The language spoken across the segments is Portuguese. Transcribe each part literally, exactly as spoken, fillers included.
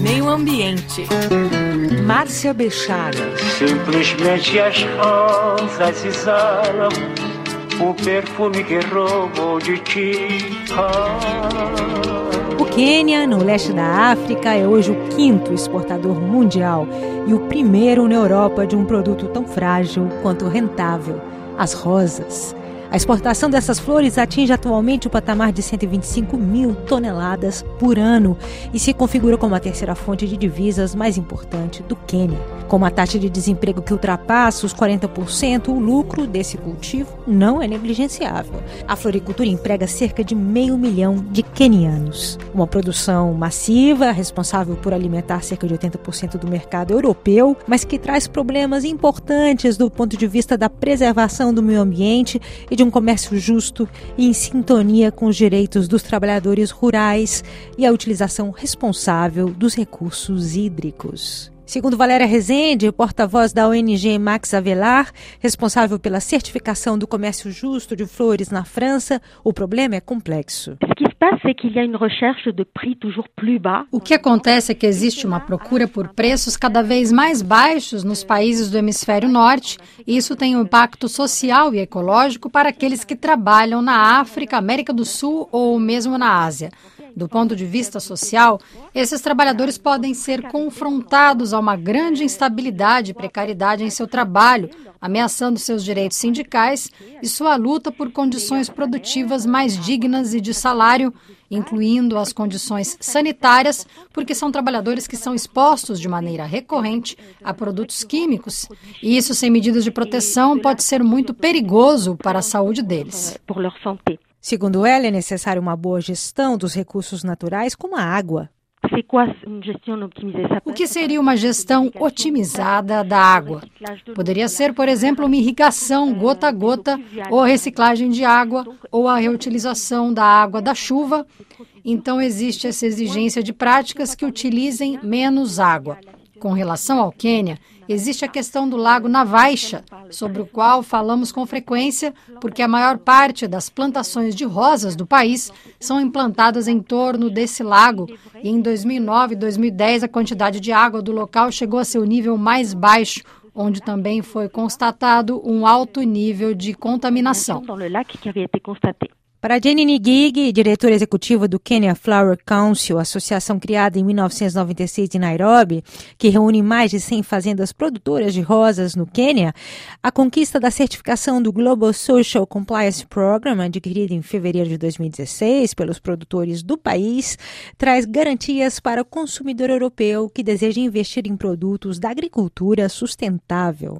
Meio Ambiente. Márcia Bechara. Simplesmente as rosas exalam o perfume que roubou de ti. O Quênia, no leste da África, é hoje o quinto exportador mundial e o primeiro na Europa de um produto tão frágil quanto rentável, as rosas. A exportação dessas flores atinge atualmente o patamar de cento e vinte e cinco mil toneladas por ano e se configura como a terceira fonte de divisas mais importante do Quênia. Com uma taxa de desemprego que ultrapassa os quarenta por cento, o lucro desse cultivo não é negligenciável. A floricultura emprega cerca de meio milhão de quenianos. Uma produção massiva, responsável por alimentar cerca de oitenta por cento do mercado europeu, mas que traz problemas importantes do ponto de vista da preservação do meio ambiente e de um comércio justo e em sintonia com os direitos dos trabalhadores rurais e a utilização responsável dos recursos hídricos. Segundo Valéria Rezende, porta-voz da O N G Max Havelaar, responsável pela certificação do comércio justo de flores na França, o problema é complexo. O que acontece é que existe uma procura por preços cada vez mais baixos nos países do hemisfério norte, e isso tem um impacto social e ecológico para aqueles que trabalham na África, América do Sul ou mesmo na Ásia. Do ponto de vista social, esses trabalhadores podem ser confrontados a uma grande instabilidade e precariedade em seu trabalho, ameaçando seus direitos sindicais e sua luta por condições produtivas mais dignas e de salário, incluindo as condições sanitárias, porque são trabalhadores que são expostos de maneira recorrente a produtos químicos, e isso sem medidas de proteção pode ser muito perigoso para a saúde deles. Segundo ela, é necessária uma boa gestão dos recursos naturais, como a água. O que seria uma gestão otimizada da água? Poderia ser, por exemplo, uma irrigação gota a gota, ou a reciclagem de água, ou a reutilização da água da chuva. Então, existe essa exigência de práticas que utilizem menos água. Com relação ao Quênia, existe a questão do lago Navaixa, sobre o qual falamos com frequência, porque a maior parte das plantações de rosas do país são implantadas em torno desse lago. E em dois mil e nove e dois mil e dez, a quantidade de água do local chegou a seu nível mais baixo, onde também foi constatado um alto nível de contaminação. Para Jenny Ngigi, diretora executiva do Kenya Flower Council, associação criada em mil novecentos e noventa e seis em Nairobi, que reúne mais de cem fazendas produtoras de rosas no Quênia, a conquista da certificação do Global Social Compliance Program, adquirida em fevereiro de dois mil e dezesseis pelos produtores do país, traz garantias para o consumidor europeu que deseja investir em produtos da agricultura sustentável.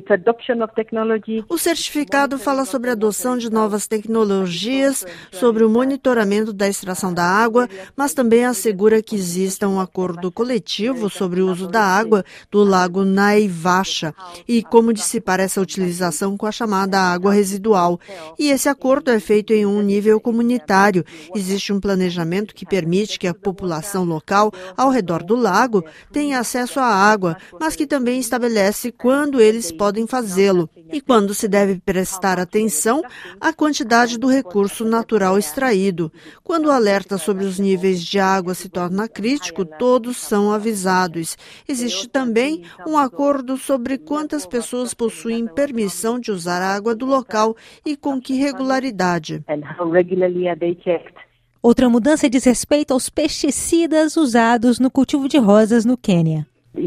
O certificado fala sobre a adoção de novas tecnologias, sobre o monitoramento da extração da água, mas também assegura que exista um acordo coletivo sobre o uso da água do lago Naivacha e como dissipar essa utilização com a chamada água residual. E esse acordo é feito em um nível comunitário. Existe um planejamento que permite que a população local ao redor do lago tenha acesso à água, mas que também estabelece quando eles podem fazê-lo e quando se deve prestar atenção à quantidade do recurso natural extraído. Quando o alerta sobre os níveis de água se torna crítico, todos são avisados. Existe também um acordo sobre quantas pessoas possuem permissão de usar a água do local e com que regularidade. Outra mudança diz respeito aos pesticidas usados no cultivo de rosas no Quênia.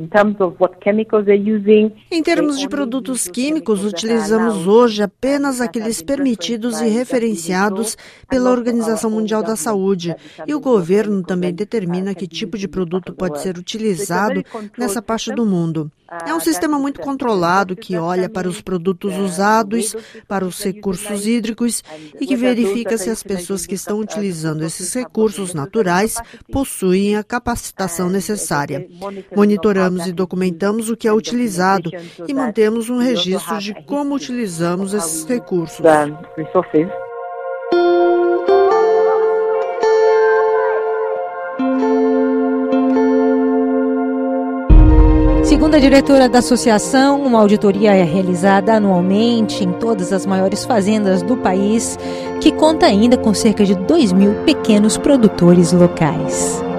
Em termos de produtos químicos, utilizamos hoje apenas aqueles permitidos e referenciados pela Organização Mundial da Saúde. E o governo também determina que tipo de produto pode ser utilizado nessa parte do mundo. É um sistema muito controlado que olha para os produtos usados, para os recursos hídricos e que verifica se as pessoas que estão utilizando esses recursos naturais possuem a capacitação necessária. Monitoramos e documentamos o que é utilizado e mantemos um registro de como utilizamos esses recursos. Segundo a diretora da associação, uma auditoria é realizada anualmente em todas as maiores fazendas do país, que conta ainda com cerca de dois mil pequenos produtores locais.